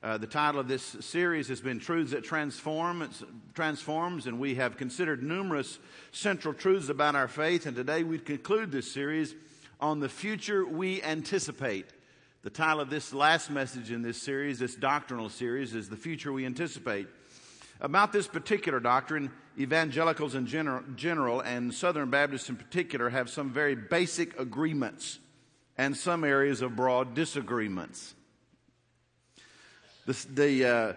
The title of this series has been Truths That Transforms, and we have considered numerous central truths about our faith, and today we conclude this series on the future we anticipate. The title of this last message in this series, this doctrinal series, is The Future We Anticipate. About this particular doctrine, evangelicals in general and Southern Baptists in particular have some very basic agreements and some areas of broad disagreements. The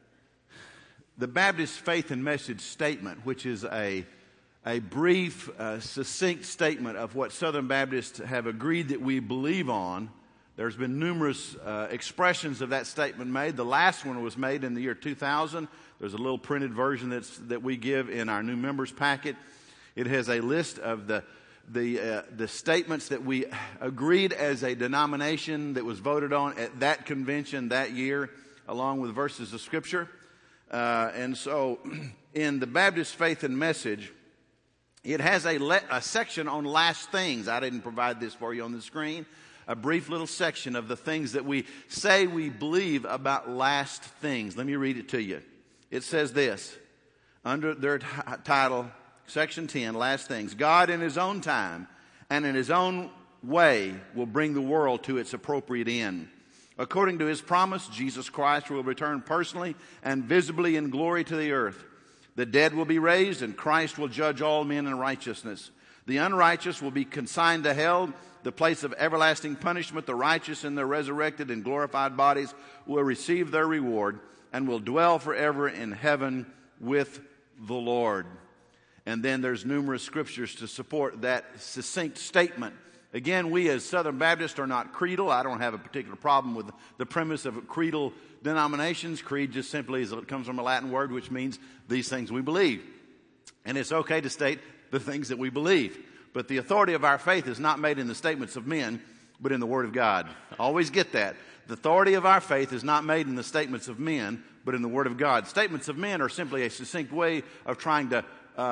Baptist Faith and Message Statement, which is a brief, succinct statement of what Southern Baptists have agreed that we believe on. There's been numerous expressions of that statement made. The last one was made in the year 2000. There's a little printed version that we give in our new members packet. It has a list of the statements that we agreed as a denomination that was voted on at that convention that year, along with verses of Scripture. And so in the Baptist Faith and Message, it has a section on last things. I didn't provide this for you on the screen. A brief little section of the things that we say we believe about last things. Let me read it to you. It says this, under their title, Section 10, Last Things. God in His own time and in His own way will bring the world to its appropriate end. According to His promise, Jesus Christ will return personally and visibly in glory to the earth. The dead will be raised, and Christ will judge all men in righteousness. The unrighteous will be consigned to hell, the place of everlasting punishment. The righteous in their resurrected and glorified bodies will receive their reward and will dwell forever in heaven with the Lord. And then there's numerous scriptures to support that succinct statement. Again, we as Southern Baptists are not creedal. I don't have a particular problem with the premise of creedal denominations. Creed just simply comes from a Latin word which means these things we believe. And it's okay to state the things that we believe. But the authority of our faith is not made in the statements of men, but in the Word of God. Always get that. The authority of our faith is not made in the statements of men, but in the Word of God. Statements of men are simply a succinct way of trying to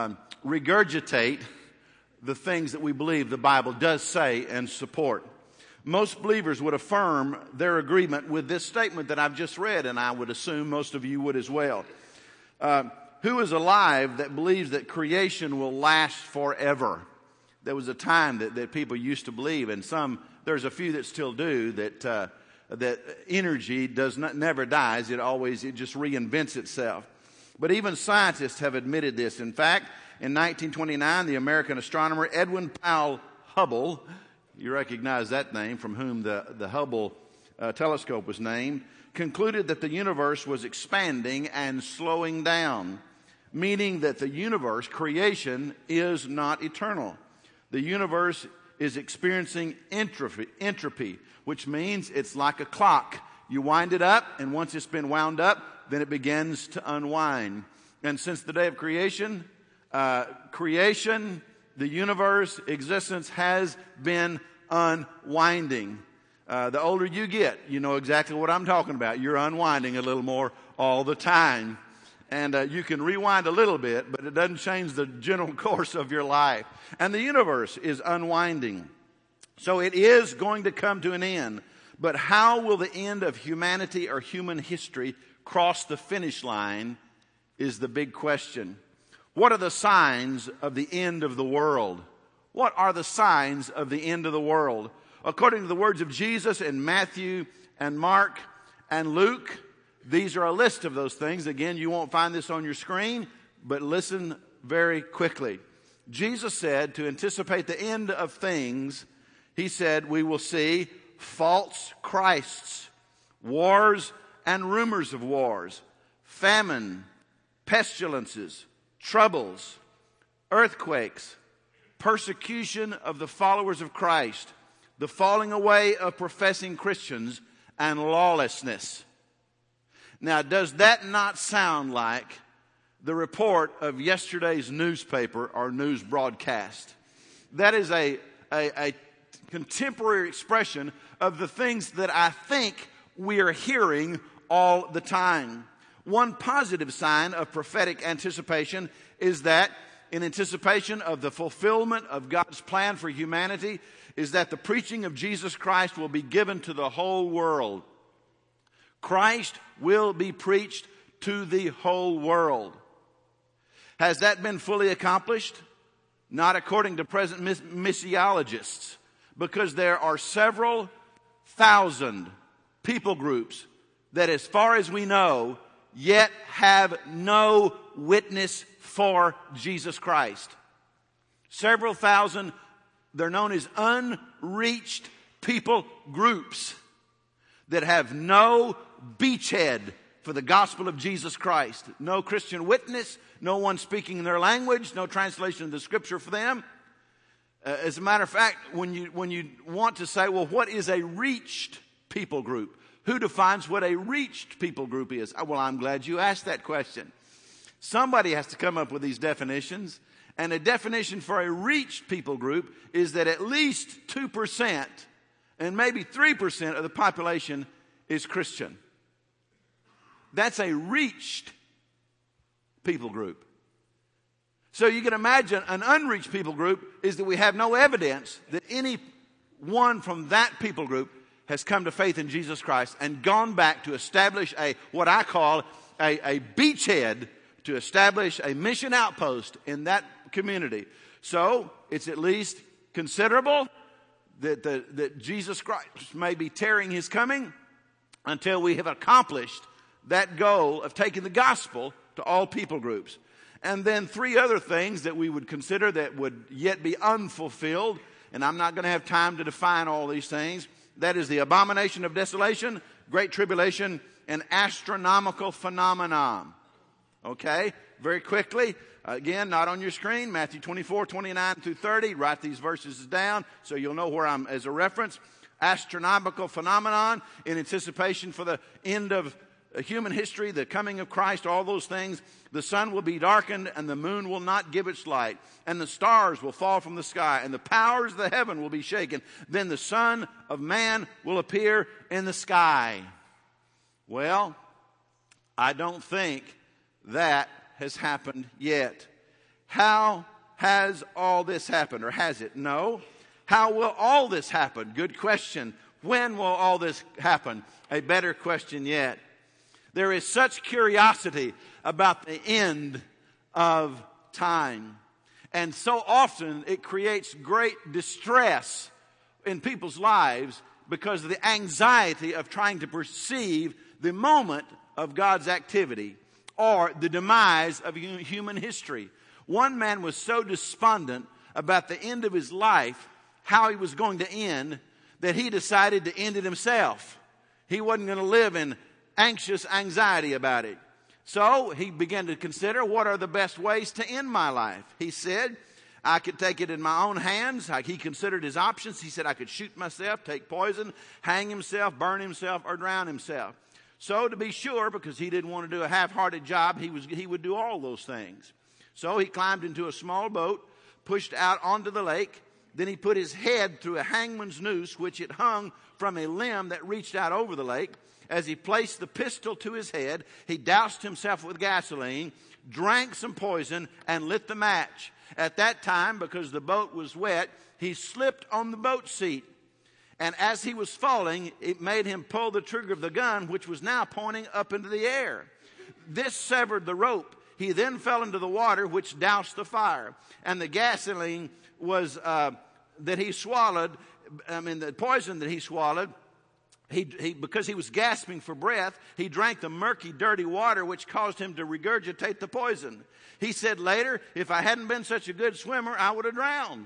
regurgitate the things that we believe the Bible does say and support. Most believers would affirm their agreement with this statement that I've just read, and I would assume most of you would as well. Who is alive that believes that creation will last forever? There was a time that people used to believe, and there's a few that still do, that energy never dies. It just reinvents itself. But even scientists have admitted this. In fact, in 1929, the American astronomer Edwin Powell Hubble, you recognize that name from whom the Hubble telescope was named, concluded that the universe was expanding and slowing down, meaning that the universe, creation, is not eternal. The universe is experiencing entropy, which means it's like a clock. You wind it up, and once it's been wound up, then it begins to unwind. And since the day of creation, the universe, existence has been unwinding. The older you get, you know exactly what I'm talking about. You're unwinding a little more all the time. And you can rewind a little bit, but it doesn't change the general course of your life. And the universe is unwinding. So it is going to come to an end. But how will the end of humanity or human history cross the finish line is the big question. What are the signs of the end of the world? What are the signs of the end of the world? According to the words of Jesus in Matthew and Mark and Luke, these are a list of those things. Again, you won't find this on your screen, but listen very quickly. Jesus said to anticipate the end of things, He said, we will see false Christs, wars and rumors of wars, famine, pestilences, troubles, earthquakes, persecution of the followers of Christ, the falling away of professing Christians, and lawlessness. Now, does that not sound like the report of yesterday's newspaper or news broadcast? That is a contemporary expression of the things that I think we are hearing all the time. One positive sign of prophetic anticipation is that in anticipation of the fulfillment of God's plan for humanity is that the preaching of Jesus Christ will be given to the whole world. Christ will be preached to the whole world. Has that been fully accomplished? Not according to present missiologists, because there are several thousand people groups that, as far as we know, yet have no witness for Jesus Christ. Several thousand, they're known as unreached people groups that have no beachhead for the gospel of Jesus Christ. No Christian witness, no one speaking in their language, no translation of the scripture for them. As a matter of fact, when you want to say, well, what is a reached people group? Who defines what a reached people group is? Well, I'm glad you asked that question. Somebody has to come up with these definitions. And a definition for a reached people group is that at least 2% and maybe 3% of the population is Christian. That's a reached people group. So you can imagine an unreached people group is that we have no evidence that any one from that people group has come to faith in Jesus Christ and gone back to establish what I call a beachhead, to establish a mission outpost in that community. So it's at least considerable that Jesus Christ may be tarrying his coming until we have accomplished that goal of taking the gospel to all people groups. And then three other things that we would consider that would yet be unfulfilled, and I'm not going to have time to define all these things. That is the abomination of desolation, great tribulation, and astronomical phenomenon. Okay, very quickly. Again, not on your screen, Matthew 24, 29 through 30. Write these verses down so you'll know where I'm as a reference. Astronomical phenomenon in anticipation for the end of human history, the coming of Christ, all those things. The sun will be darkened and the moon will not give its light, and the stars will fall from the sky, and the powers of the heaven will be shaken. Then the Son of Man will appear in the sky. Well, I don't think that has happened yet. How has all this happened, or has it? No. How will all this happen? Good question. When will all this happen? A better question yet. There is such curiosity about the end of time. And so often it creates great distress in people's lives because of the anxiety of trying to perceive the moment of God's activity or the demise of human history. One man was so despondent about the end of his life, how he was going to end, that he decided to end it himself. He wasn't going to live in anxious anxiety about it. So he began to consider, what are the best ways to end my life? He said, I could take it in my own hands. He considered his options. He said, I could shoot myself, take poison, hang himself, burn himself, or drown himself. So to be sure, because he didn't want to do a half-hearted job, he would do all those things. So he climbed into a small boat, pushed out onto the lake. Then he put his head through a hangman's noose, which it hung from a limb that reached out over the lake. As he placed the pistol to his head, he doused himself with gasoline, drank some poison, and lit the match. At that time, because the boat was wet, he slipped on the boat seat. And as he was falling, it made him pull the trigger of the gun, which was now pointing up into the air. This severed the rope. He then fell into the water, which doused the fire. And the gasoline was that he swallowed, the poison that he swallowed, because he was gasping for breath, he drank the murky, dirty water, which caused him to regurgitate the poison. He said later, if I hadn't been such a good swimmer, I would have drowned.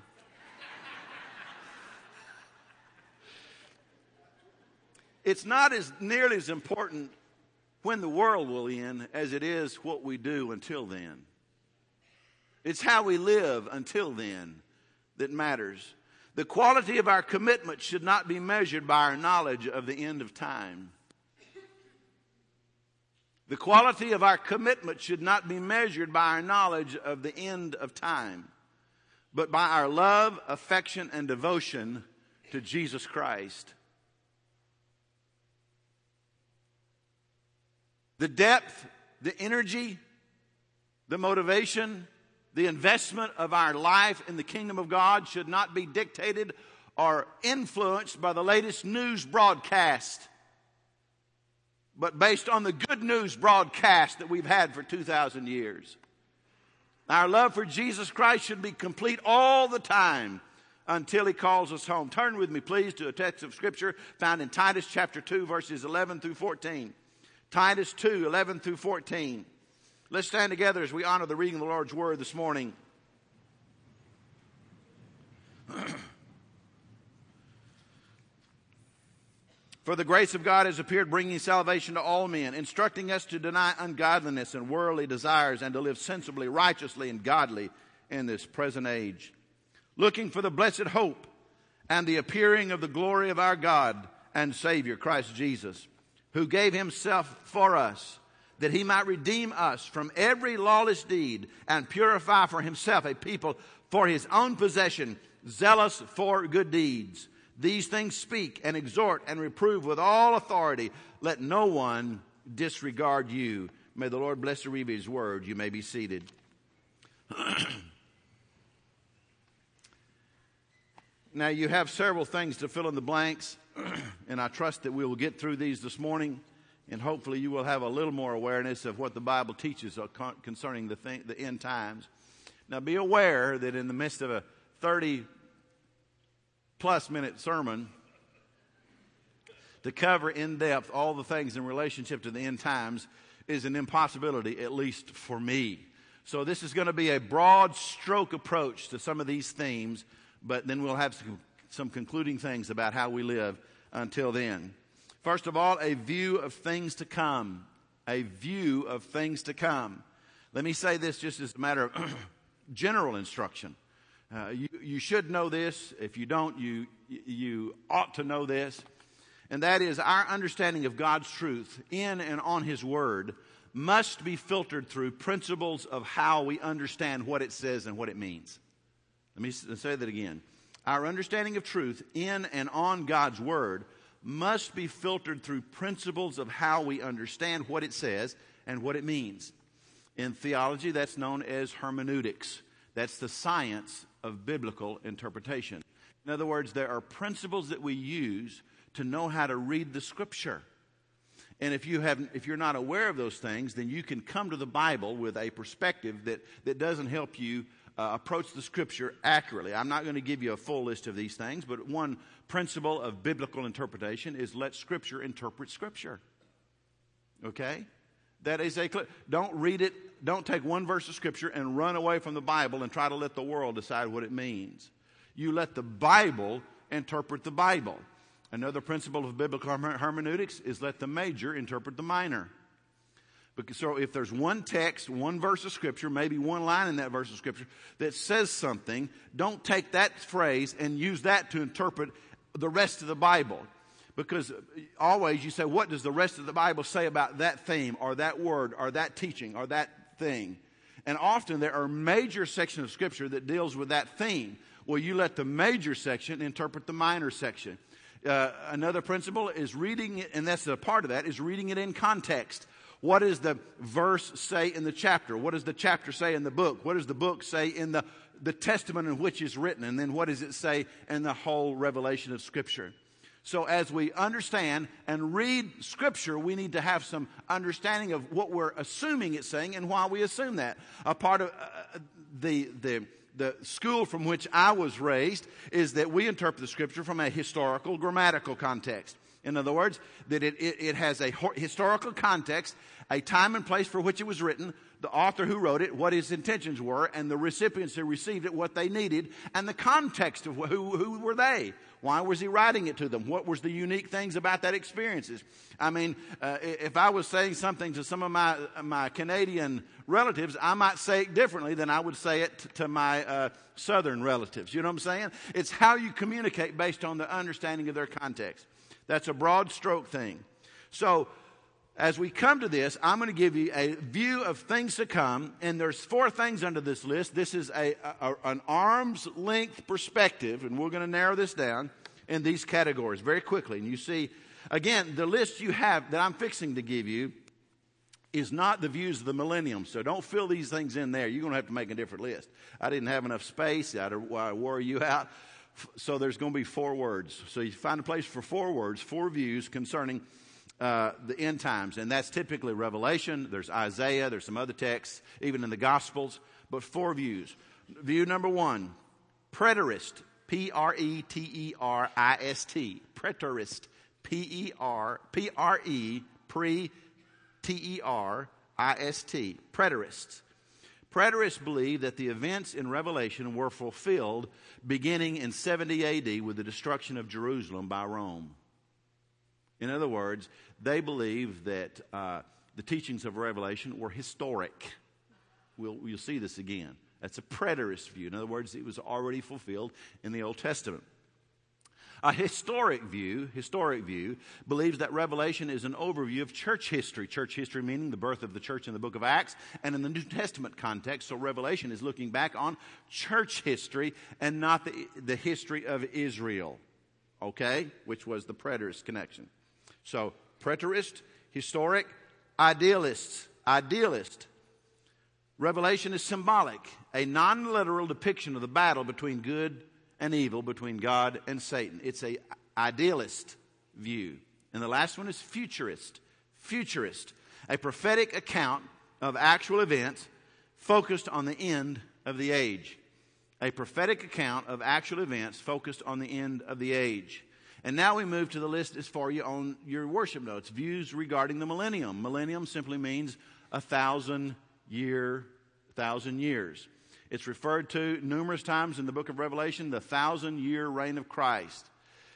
It's not nearly as important when the world will end as it is what we do until then. It's how we live until then that matters. The quality of our commitment should not be measured by our knowledge of the end of time. The quality of our commitment should not be measured by our knowledge of the end of time, but by our love, affection, and devotion to Jesus Christ. The depth, the energy, the motivation, the investment of our life in the kingdom of God should not be dictated or influenced by the latest news broadcast. but based on the good news broadcast that we've had for 2,000 years. Our love for Jesus Christ should be complete all the time until He calls us home. Turn with me, please, to a text of Scripture found in Titus chapter 2, verses 11 through 14. Titus 2, 11 through 14. Let's stand together as we honor the reading of the Lord's Word this morning. For the grace of God has appeared, bringing salvation to all men, instructing us to deny ungodliness and worldly desires, and to live sensibly, righteously, and godly in this present age, looking for the blessed hope and the appearing of the glory of our God and Savior, Christ Jesus, who gave Himself for us, that He might redeem us from every lawless deed and purify for Himself a people for His own possession, zealous for good deeds. These things speak and exhort and reprove with all authority. Let no one disregard you. May the Lord bless the reading of His word. You may be seated. Now, you have several things to fill in the blanks, and I trust that we will get through these this morning, and hopefully you will have a little more awareness of what the Bible teaches concerning the end times. Now, be aware that in the midst of a 30-plus minute sermon to cover in depth all the things in relationship to the end times is an impossibility, at least for me. So this is going to be a broad stroke approach to some of these themes, but then we'll have some concluding things about how we live until then. First of all, a view of things to come. A view of things to come. Let me say this just as a matter of general instruction. You should know this. If you don't, you ought to know this. And that is, our understanding of God's truth in and on His Word must be filtered through principles of how we understand what it says and what it means. Let me say that again. Our understanding of truth in and on God's Word must be filtered through principles of how we understand what it says and what it means. In theology, that's known as hermeneutics. That's the science of biblical interpretation. In other words, there are principles that we use to know how to read the Scripture. And if you're not aware of those things, then you can come to the Bible with a perspective that doesn't help you approach the Scripture accurately. I'm not going to give you a full list of these things, but one principle of biblical interpretation is let Scripture interpret Scripture. Okay? That is don't read it, don't take one verse of Scripture and run away from the Bible and try to let the world decide what it means. You let the Bible interpret the Bible. Another principle of biblical hermeneutics is let the major interpret the minor. So if there's one text, one verse of Scripture, maybe one line in that verse of Scripture that says something, don't take that phrase and use that to interpret the rest of the Bible. Because always you say, what does the rest of the Bible say about that theme or that word or that teaching or that thing? And often there are major sections of Scripture that deals with that theme. Well, you let the major section interpret the minor section. Another principle is reading it, and that's a part of that, is reading it in context. What does the verse say in the chapter? What does the chapter say in the book? What does the book say in the testament in which it's written? And then what does it say in the whole revelation of Scripture? So as we understand and read Scripture, we need to have some understanding of what we're assuming it's saying and why we assume that. A part of the school from which I was raised is that we interpret the Scripture from a historical, grammatical context. In other words, that it has a historical context, a time and place for which it was written, the author who wrote it, what his intentions were, and the recipients who received it, what they needed, and the context of who were they. Why was he writing it to them? What was the unique things about that experiences? I mean, if I was saying something to some of my Canadian relatives, I might say it differently than I would say it to my Southern relatives. You know what I'm saying? It's how you communicate based on the understanding of their context. That's a broad stroke thing. So, as we come to this, I'm going to give you a view of things to come, and there's 4 things under this list. This is an arm's length perspective, and we're going to narrow this down in these categories very quickly. And you see, again, the list you have that I'm fixing to give you is not the views of the millennium, so don't fill these things in there. You're going to have to make a different list. I didn't have enough space. I wore you out. So there's going to be 4 words. So you find a place for 4 words, 4 views concerning the end times, and that's typically Revelation. There's Isaiah. There's some other texts, even in the Gospels. But 4 views. View number 1, preterist, Preterist, preterist, Preterist, preterists. Preterists believe that the events in Revelation were fulfilled beginning in 70 AD with the destruction of Jerusalem by Rome. In other words, they believe that the teachings of Revelation were historic. You'll see this again. That's a preterist view. In other words, it was already fulfilled in the Old Testament. A historic view believes that Revelation is an overview of church history. Church history meaning the birth of the church in the book of Acts and in the New Testament context. So Revelation is looking back on church history and not the history of Israel. Okay? Which was the preterist connection. So preterist, historic, idealist. Revelation is symbolic, a non-literal depiction of the battle between good and evil, between God and Satan. It's a idealist view. And the last one is futurist, a prophetic account of actual events focused on the end of the age. A prophetic account of actual events focused on the end of the age. And now we move to the list is for you on your worship notes. Views regarding the millennium. Millennium simply means 1,000 years. It's referred to numerous times in the book of Revelation, the 1,000-year reign of Christ.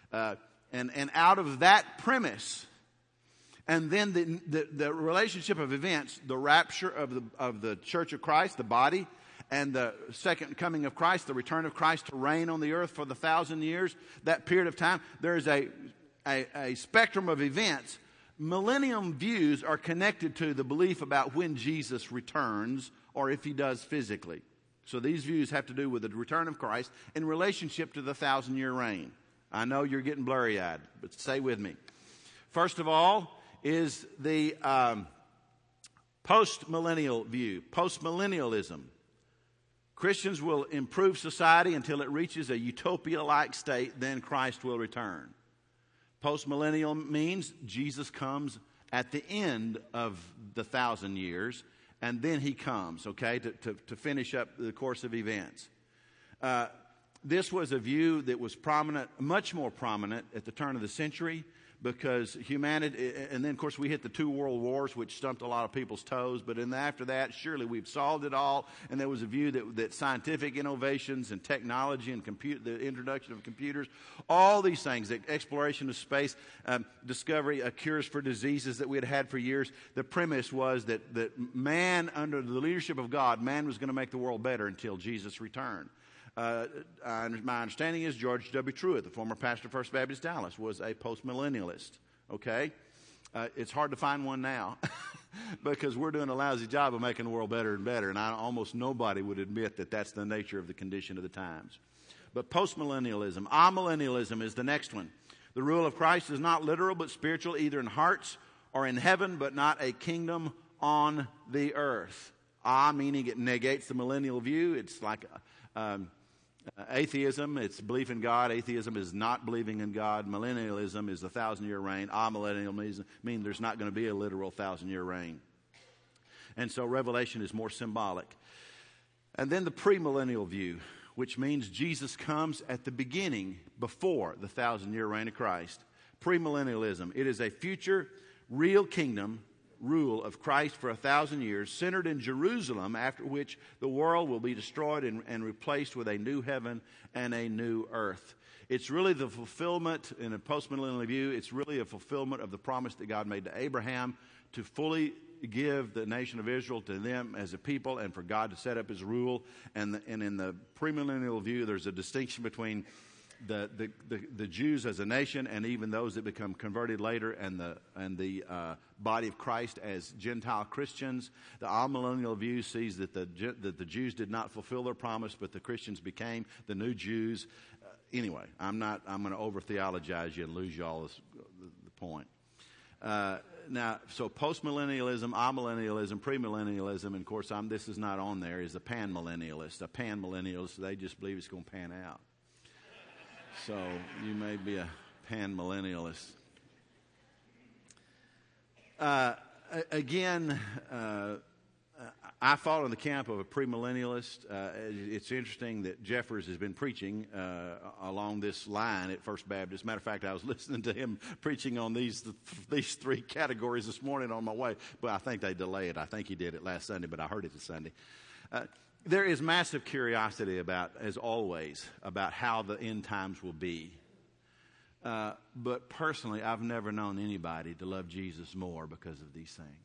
And out of that premise, and then the relationship of events, the rapture of the church of Christ, the body, and the second coming of Christ, the return of Christ to reign on the earth for the 1,000 years, that period of time, there is a spectrum of events. Millennium views are connected to the belief about when Jesus returns or if he does physically. So these views have to do with the return of Christ in relationship to the 1,000-year reign. I know you're getting blurry-eyed, but stay with me. First of all is the post-millennial view, postmillennialism. Christians will improve society until it reaches a utopia-like state, then Christ will return. Postmillennial means Jesus comes at the end of the 1,000 years, and then he comes, okay, to finish up the course of events. This was a view that was prominent, much more prominent at the turn of the century, because humanity, and then of course we hit the 2 world wars, which stumped a lot of people's toes, but after that, surely we've solved it all, and there was a view that scientific innovations and technology and the introduction of computers, all these things, the exploration of space, discovery of cures for diseases that we had had for years, the premise was that man, under the leadership of God, man was going to make the world better until Jesus returned. My understanding is George W. Truett, the former pastor of First Baptist Dallas, was a postmillennialist. Okay? It's hard to find one now because we're doing a lousy job of making the world better and better, and almost nobody would admit that that's the nature of the condition of the times. But postmillennialism, amillennialism is the next one. The rule of Christ is not literal but spiritual, either in hearts or in heaven, but not a kingdom on the earth. Meaning it negates the millennial view. It's like atheism, it's belief in God. Atheism is not believing in God. Millennialism is the 1,000-year reign. Amillennialism means there's not going to be a literal 1,000-year reign. And so Revelation is more symbolic. And then the premillennial view, which means Jesus comes at the beginning, before the 1,000-year reign of Christ. Premillennialism, it is a future real kingdom rule of Christ for 1,000 years, centered in Jerusalem, after which the world will be destroyed and replaced with a new heaven and a new earth. It's really the fulfillment, in a postmillennial view, it's really a fulfillment of the promise that God made to Abraham to fully give the nation of Israel to them as a people and for God to set up his rule. And in the premillennial view, there's a distinction between the Jews as a nation and even those that become converted later and the body of Christ as Gentile Christians. The amillennial view sees that the Jews did not fulfill their promise, but the Christians became the new Jews. Anyway, I'm going to over-theologize you and lose you all the point. Now, so postmillennialism, amillennialism, premillennialism, and of course this is not on there, is a panmillennialist. A panmillennialist, they just believe it's going to pan out. So you may be a panmillennialist. Again, I fall in the camp of a premillennialist. It's interesting that Jeffers has been preaching along this line at First Baptist. Matter of fact, I was listening to him preaching on these three categories this morning on my way, but I think they delay it. I think he did it last Sunday, but I heard it this Sunday. There is massive curiosity about, as always, about how the end times will be. But personally, I've never known anybody to love Jesus more because of these things.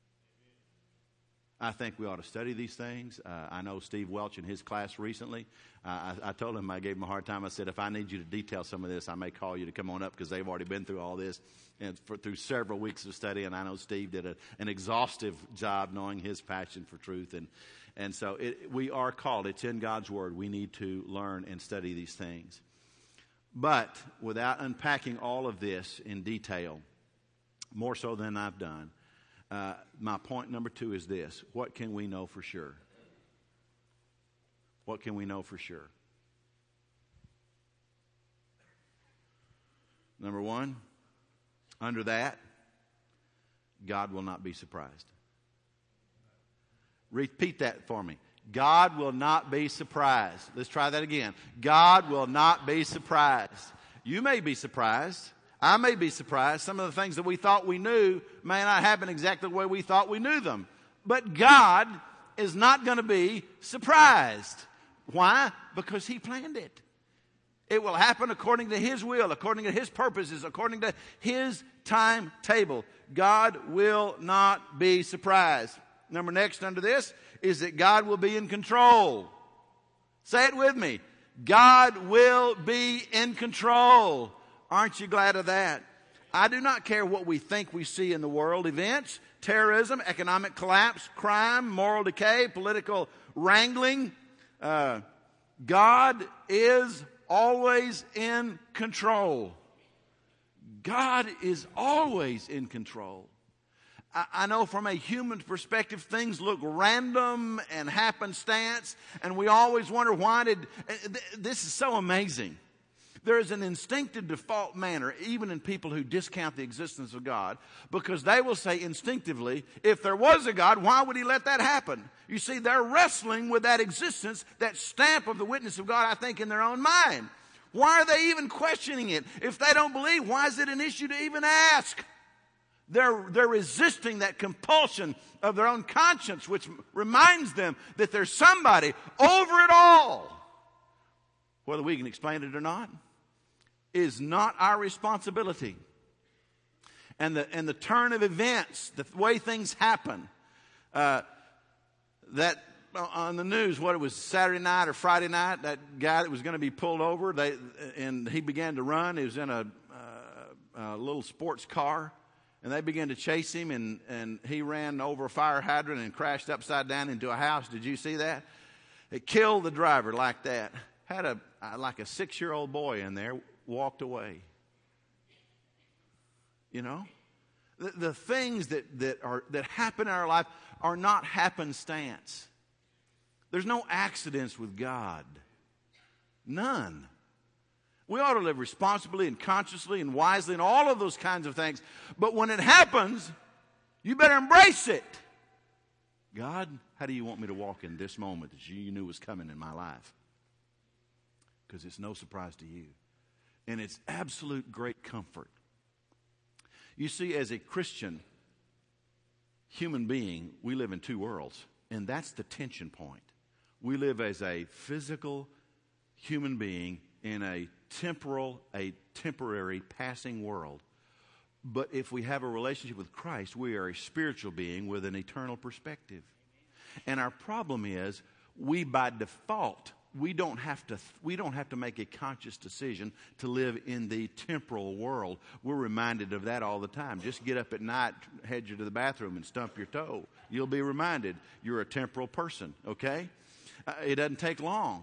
I think we ought to study these things. I know Steve Welch in his class recently. I told him, I gave him a hard time. I said, if I need you to detail some of this, I may call you to come on up because they've already been through all this and through several weeks of study. And I know Steve did an exhaustive job knowing his passion for truth. And so we are called. It's in God's Word. We need to learn and study these things. But without unpacking all of this in detail, more so than I've done, my point number 2 is this. What can we know for sure? What can we know for sure? Number 1, under that, God will not be surprised. Repeat that for me. God will not be surprised. Let's try that again. God will not be surprised. You may be surprised. I may be surprised. Some of the things that we thought we knew may not happen exactly the way we thought we knew them. But God is not going to be surprised. Why? Because He planned it. It will happen according to His will, according to His purposes, according to His timetable. God will not be surprised. Next under this is that God will be in control. Say it with me. God will be in control. Aren't you glad of that? I do not care what we think we see in the world. Events, terrorism, economic collapse, crime, moral decay, political wrangling. God is always in control. God is always in control. I know from a human perspective, things look random and happenstance, and we always wonder this is so amazing. There is an instinctive default manner, even in people who discount the existence of God, because they will say instinctively, if there was a God, why would He let that happen? You see, they're wrestling with that existence, that stamp of the witness of God, I think, in their own mind. Why are they even questioning it? If they don't believe, why is it an issue to even ask? They're resisting that compulsion of their own conscience, which reminds them that there's somebody over it all. Whether we can explain it or not is not our responsibility. And the turn of events, the way things happen, that on the news, what it was Saturday night or Friday night, that guy that was going to be pulled over, and he began to run. He was in a little sports car. And they began to chase him, and he ran over a fire hydrant and crashed upside down into a house. Did you see that? It killed the driver like that. Had like a 6-year-old boy in there, walked away. You know? The things that happen in our life are not happenstance. There's no accidents with God. None. We ought to live responsibly and consciously and wisely and all of those kinds of things. But when it happens, you better embrace it. God, how do you want me to walk in this moment that you knew was coming in my life? Because it's no surprise to you. And it's absolute great comfort. You see, as a Christian human being, we live in two worlds. And that's the tension point. We live as a physical human being in a temporary, passing world. But if we have a relationship with Christ, we are a spiritual being with an eternal perspective. And our problem is, we by default, we don't have to make a conscious decision to live in the temporal world. We're reminded of that all the time. Just get up at night, head you to the bathroom and stump your toe. You'll be reminded you're a temporal person, okay? It doesn't take long.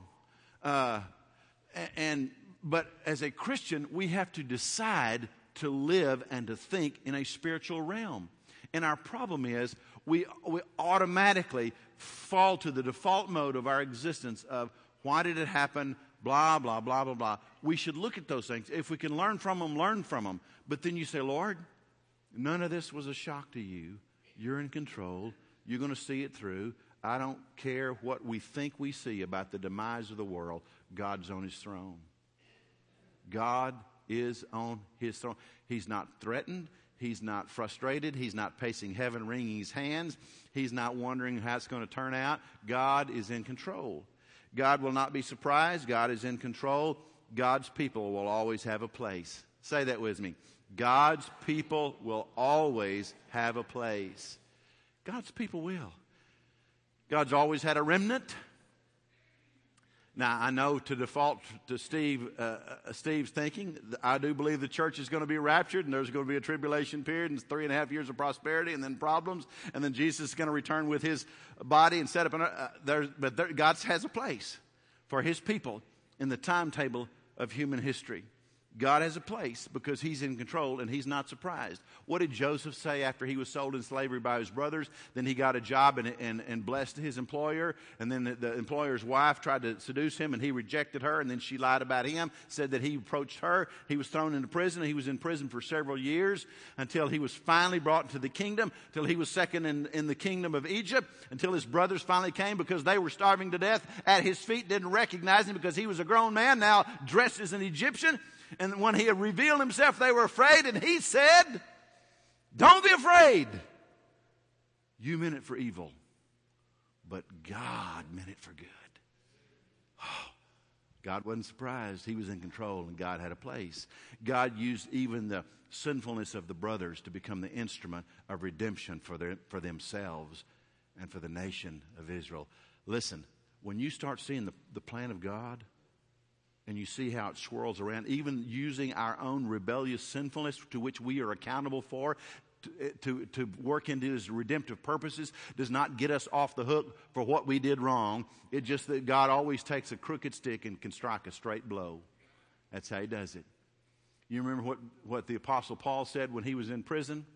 But as a Christian, we have to decide to live and to think in a spiritual realm. And our problem is we automatically fall to the default mode of our existence of why did it happen, blah, blah, blah, blah, blah. We should look at those things. If we can learn from them, learn from them. But then you say, Lord, None of this was a shock to you. You're in control. You're going to see it through. I don't care what we think we see about the demise of the world. God's on his throne. God is on his throne. He's not threatened. He's not frustrated. He's not pacing heaven, wringing his hands. He's not wondering how it's going to turn out. God is in control. God will not be surprised. God is in control. God's people will always have a place. Say that with me. God's people will always have a place. God's people will. God's always had a remnant. Now, I know to default to Steve's thinking, I do believe the church is going to be raptured, and there's going to be a tribulation period and 3.5 years of prosperity and then problems, and then Jesus is going to return with his body and set up. God has a place for his people in the timetable of human history. God has a place because he's in control and he's not surprised. What did Joseph say after he was sold in slavery by his brothers? Then he got a job and blessed his employer. And then the employer's wife tried to seduce him and he rejected her. And then she lied about him, said that he approached her. He was thrown into prison. He was in prison for several years until he was finally brought into the kingdom, till he was second in the kingdom of Egypt, until his brothers finally came because they were starving to death at his feet, didn't recognize him because he was a grown man now dressed as an Egyptian. And when he had revealed himself, they were afraid. And he said, don't be afraid. You meant it for evil, but God meant it for good. Oh, God wasn't surprised. He was in control and God had a place. God used even the sinfulness of the brothers to become the instrument of redemption for themselves and for the nation of Israel. Listen, when you start seeing the plan of God, and you see how it swirls around, even using our own rebellious sinfulness to which we are accountable for to work into his redemptive purposes does not get us off the hook for what we did wrong. It's just that God always takes a crooked stick and can strike a straight blow. That's how he does it. You remember what the Apostle Paul said when he was in prison?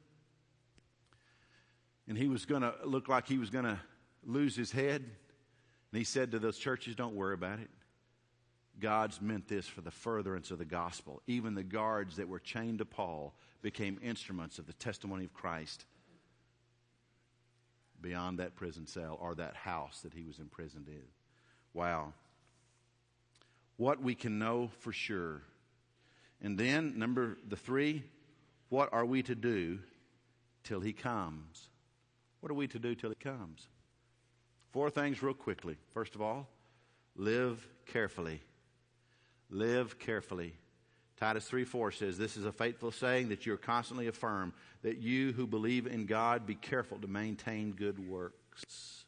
And he was going to look like he was going to lose his head. And he said to those churches, don't worry about it. God's meant this for the furtherance of the gospel. Even the guards that were chained to Paul became instruments of the testimony of Christ beyond that prison cell or that house that he was imprisoned in. Wow. What we can know for sure. And then, number 3, what are we to do till he comes? What are we to do till he comes? 4 things real quickly. First of all, live carefully. Live carefully. Titus 3:4 says, this is a faithful saying that you're constantly affirm that you who believe in God be careful to maintain good works.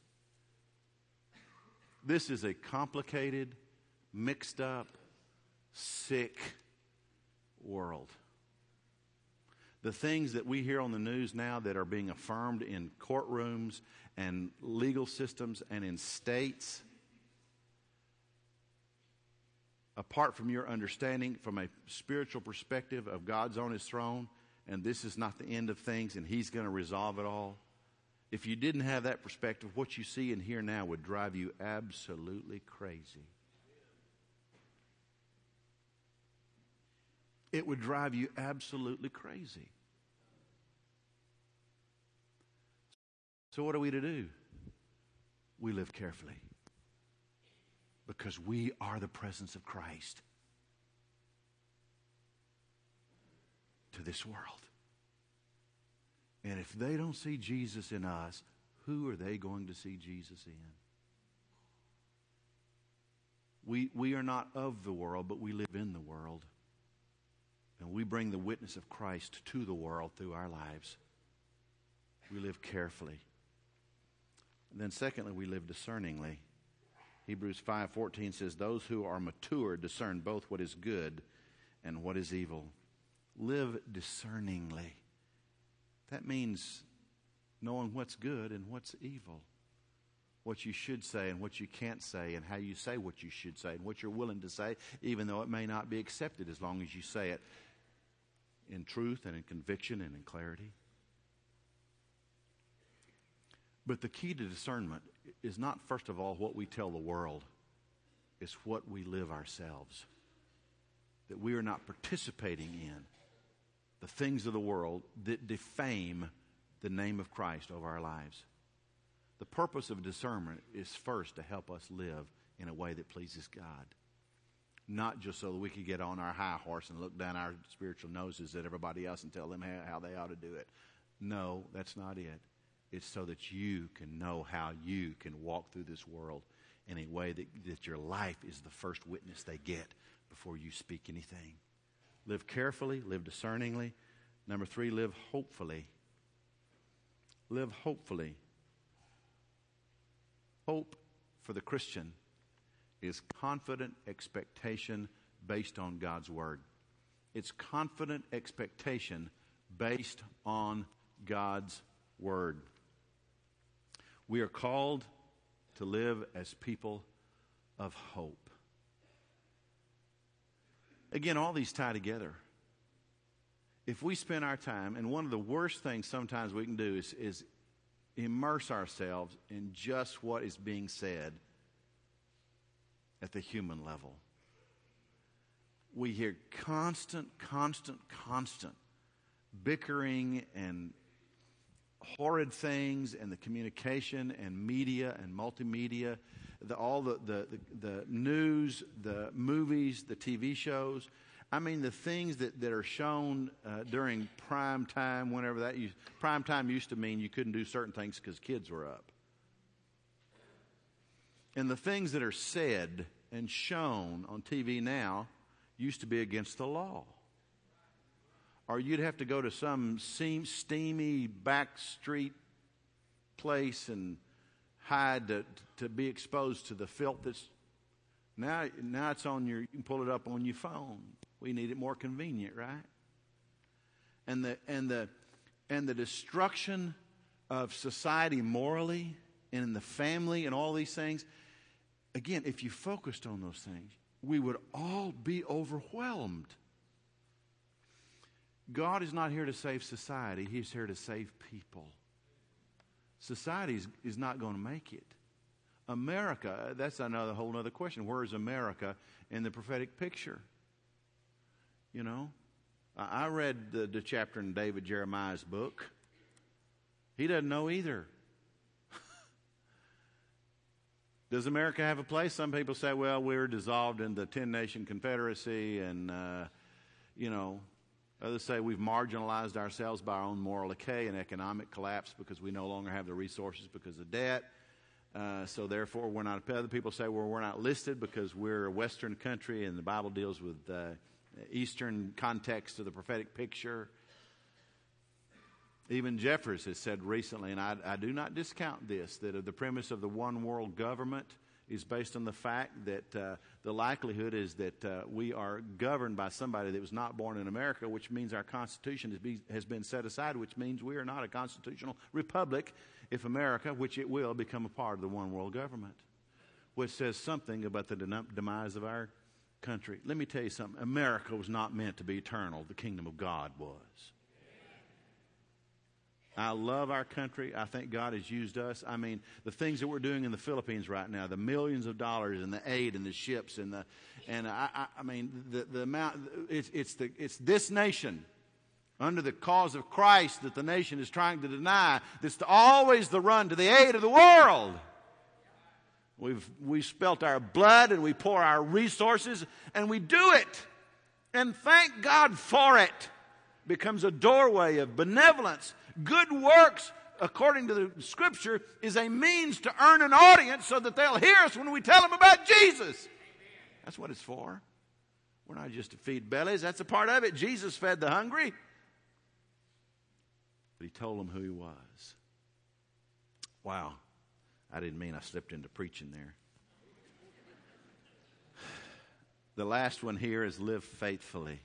This is a complicated, mixed up, sick world. The things that we hear on the news now that are being affirmed in courtrooms and legal systems and in states, apart from your understanding from a spiritual perspective of God's on his throne, and this is not the end of things, and he's going to resolve it all. If you didn't have that perspective, what you see and hear now would drive you absolutely crazy. It would drive you absolutely crazy. So what are we to do? We live carefully. Because we are the presence of Christ to this world. And if they don't see Jesus in us, who are they going to see Jesus in? We are not of the world, but we live in the world. And we bring the witness of Christ to the world through our lives. We live carefully. And then secondly, we live discerningly. Hebrews 5:14 says, those who are mature discern both what is good and what is evil. Live discerningly. That means knowing what's good and what's evil. What you should say and what you can't say, and how you say what you should say and what you're willing to say, even though it may not be accepted, as long as you say it in truth and in conviction and in clarity. But the key to discernment is not, first of all, what we tell the world. It's what we live ourselves. That we are not participating in the things of the world that defame the name of Christ over our lives. The purpose of discernment is first to help us live in a way that pleases God. Not just so that we could get on our high horse and look down our spiritual noses at everybody else and tell them how they ought to do it. No, that's not it. It's so that you can know how you can walk through this world in a way that your life is the first witness they get before you speak anything. Live carefully, live discerningly. Number 3, live hopefully. Live hopefully. Hope for the Christian is confident expectation based on God's Word. It's confident expectation based on God's Word. We are called to live as people of hope. Again, all these tie together. If we spend our time, and one of the worst things sometimes we can do is immerse ourselves in just what is being said at the human level. We hear constant bickering and horrid things, and the communication and media and multimedia, all the news, the movies, the TV shows. I mean, the things that are shown during prime time, whenever that prime time used to mean you couldn't do certain things because kids were up. And the things that are said and shown on TV now used to be against the law. Or you'd have to go to some steamy back street place and hide to be exposed to the filth that's now it's on you can pull it up on your phone. We need it more convenient, right? And the destruction of society morally and in the family and all these things. Again, if you focused on those things, we would all be overwhelmed. God is not here to save society. He's here to save people. Society is not going to make it. America, that's whole other question. Where is America in the prophetic picture? You know, I read the chapter in David Jeremiah's book. He doesn't know either. Does America have a place? Some people say, well, we're dissolved in the 10-nation confederacy, and, others say we've marginalized ourselves by our own moral decay and economic collapse because we no longer have the resources because of debt. So therefore, we're not. Other people say, well, we're not listed because we're a Western country, and the Bible deals with Eastern context of the prophetic picture. Even Jeffers has said recently, and I do not discount this, that the premise of the one world government is based on the fact that the likelihood is that we are governed by somebody that was not born in America, which means our Constitution has been set aside, which means we are not a constitutional republic if America, which it will, become a part of the one world government, which says something about the demise of our country. Let me tell you something. America was not meant to be eternal. The kingdom of God was. I love our country. I think God has used us. I mean, the things that we're doing in the Philippines right now, the millions of dollars and the aid and the ships and the amount. It's this nation under the cause of Christ that the nation is trying to deny. That's always the run to the aid of the world. We've spelt our blood and we pour our resources and we do it, and thank God for it. Becomes a doorway of benevolence. Good works, according to the Scripture, is a means to earn an audience so that they'll hear us when we tell them about Jesus. That's what it's for. We're not just to feed bellies. That's a part of it. Jesus fed the hungry. But he told them who he was. Wow. I didn't mean I slipped into preaching there. The last one here is live faithfully.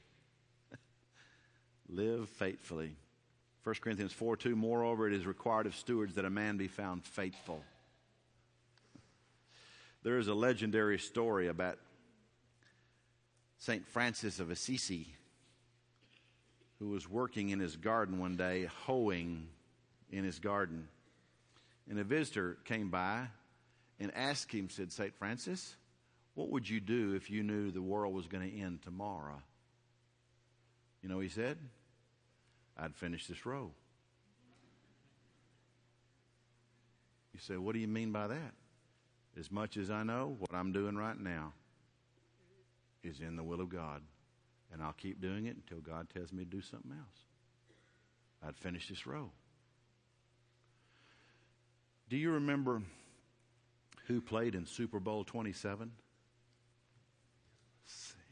Live faithfully. 1 Corinthians 4:2, moreover, it is required of stewards that a man be found faithful. There is a legendary story about St. Francis of Assisi, who was working in his garden one day, hoeing in his garden. And a visitor came by and asked him, said, St. Francis, what would you do if you knew the world was going to end tomorrow? You know what he said? I'd finish this row. You say, what do you mean by that? As much as I know, what I'm doing right now is in the will of God. And I'll keep doing it until God tells me to do something else. I'd finish this row. Do you remember who played in Super Bowl 27? Let's see.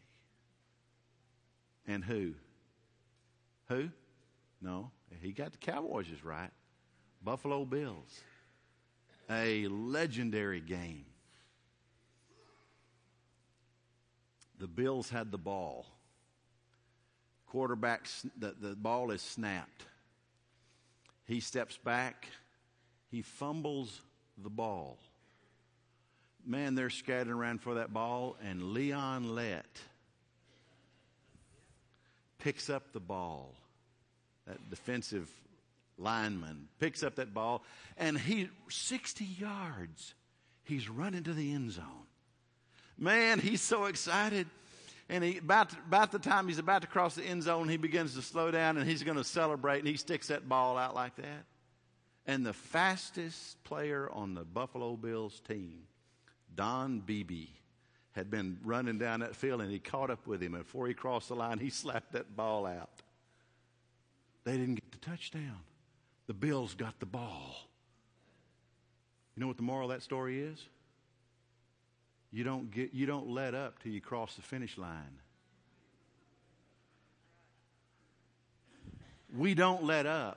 And who? Who? No, he got the Cowboys just right. Buffalo Bills. A legendary game. The Bills had the ball. Quarterback, the ball is snapped. He steps back. He fumbles the ball. Man, they're scattering around for that ball, and Leon Lett picks up the ball. That defensive lineman picks up that ball, and 60 yards, he's running to the end zone. Man, he's so excited. And about the time he's about to cross the end zone, he begins to slow down, and he's going to celebrate, and he sticks that ball out like that. And the fastest player on the Buffalo Bills team, Don Beebe, had been running down that field, and he caught up with him. And before he crossed the line, he slapped that ball out. They didn't get the touchdown. The Bills got the ball. You know what the moral of that story is? You don't let up till you cross the finish line. We don't let up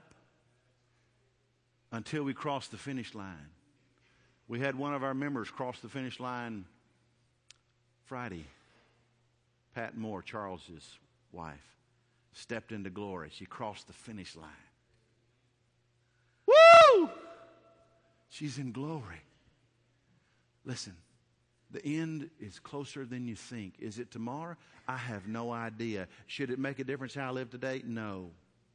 until we cross the finish line. We had one of our members cross the finish line Friday. Pat Moore, Charles's wife, stepped into glory. She crossed the finish line. Woo! She's in glory. Listen. The end is closer than you think. Is it tomorrow? I have no idea. Should it make a difference how I live today? No.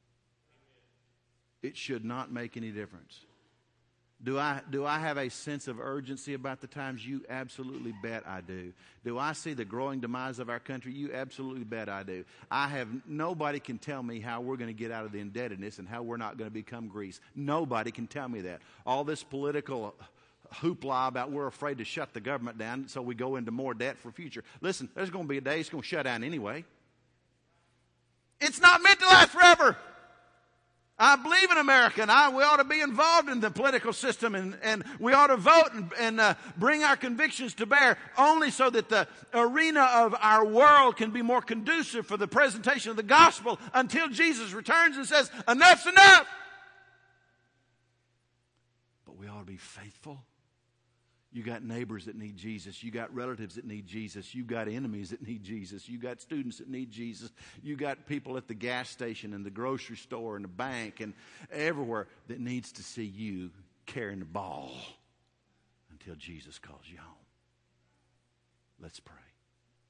It should not make any difference. Do I have a sense of urgency about the times? You absolutely bet I do. Do I see the growing demise of our country? You absolutely bet I do. Nobody can tell me how we're going to get out of the indebtedness and how we're not going to become Greece. Nobody can tell me that. All this political hoopla about we're afraid to shut the government down, so we go into more debt for future. Listen, there's going to be a day it's going to shut down anyway. It's not meant to last forever. I believe in America, and we ought to be involved in the political system, and we ought to vote and bring our convictions to bear, only so that the arena of our world can be more conducive for the presentation of the gospel until Jesus returns and says, enough's enough. But we ought to be faithful. You got neighbors that need Jesus. You got relatives that need Jesus. You got enemies that need Jesus. You got students that need Jesus. You got people at the gas station and the grocery store and the bank and everywhere that needs to see you carrying the ball until Jesus calls you home. Let's pray.